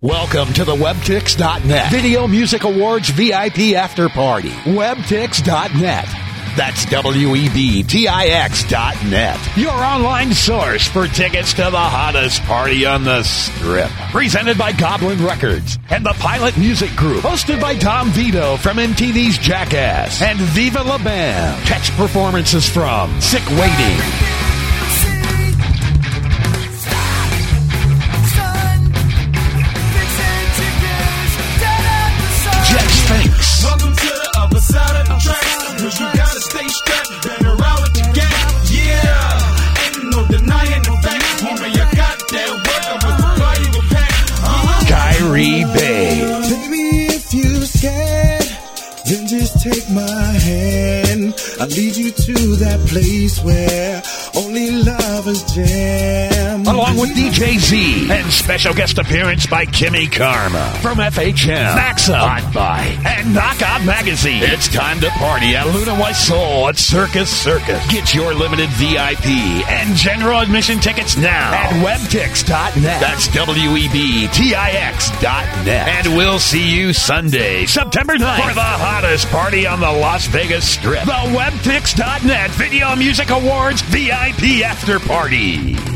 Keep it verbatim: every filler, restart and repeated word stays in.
Welcome to the Webtix dot net Video Music Awards V I P After Party. Webtix dot net. That's W E B T I X dot net. Your online source for tickets to the hottest party on the Strip. Presented by Goblin Records and the Pilot Music Group. Hosted by Tom Vito from M T V's Jackass and Viva La Bam. Catch performances from Sick Waiting, Thanks. Welcome to the other side of the tracks. Cause you gotta stay strapped, been around with the gap. Yeah, ain't no denying the facts. Homie, you got that work, I was the party with pack. Uh-huh. Kyrie Bay. Baby, if you're scared, then just take my hand. I'll lead you to that place where only lovers jam. Along with D J Z and special guest appearance by Kimmy Karma from F H M, Maxa, Hot Buy, and Knockout Magazine. It's time to party at Luna White Soul at Circus Circus. Get your limited V I P and general admission tickets now at Webtix dot net. That's W E B T I X dot net. And we'll see you Sunday, September ninth for the hottest party on the Las Vegas Strip. The Webtix dot net Video Music Awards V I P After Party.